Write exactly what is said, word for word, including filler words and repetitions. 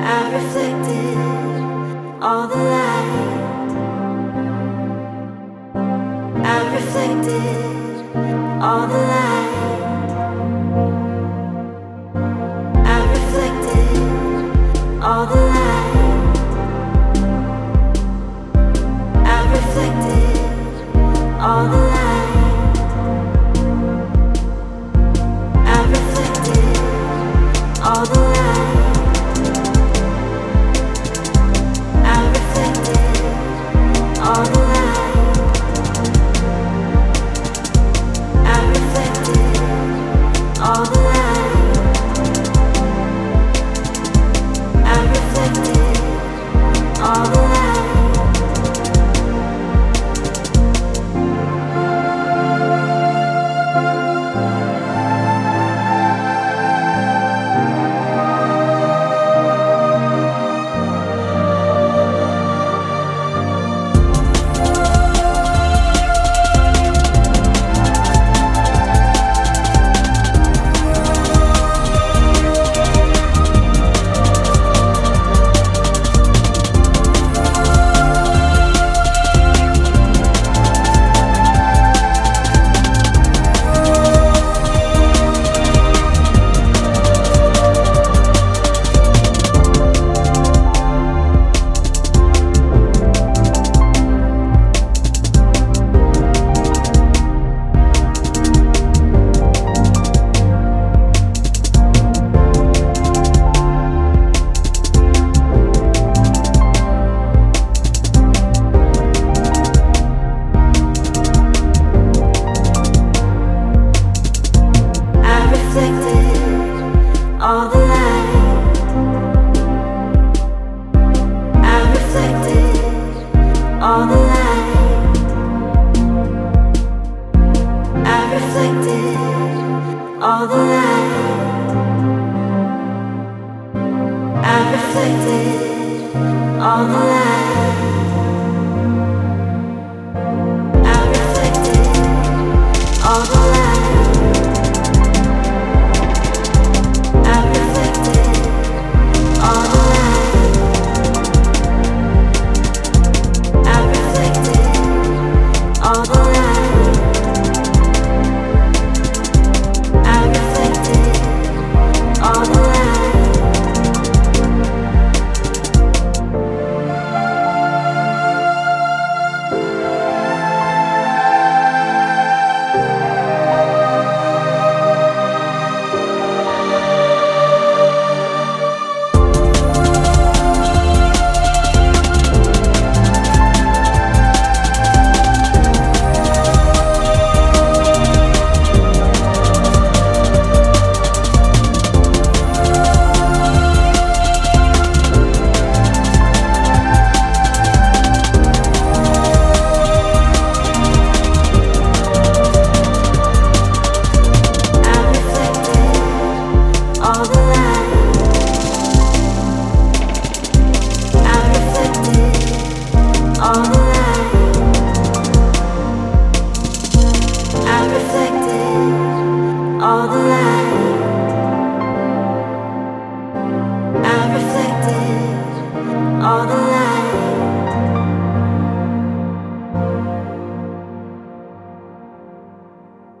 I reflected all the light. I reflected all the light. I reflected all the light. I reflected all the light. I reflected all the light. All the light, I reflected all the light, I reflected all the light. All the light, I reflected all the light, I reflected all the light, I reflected all the light.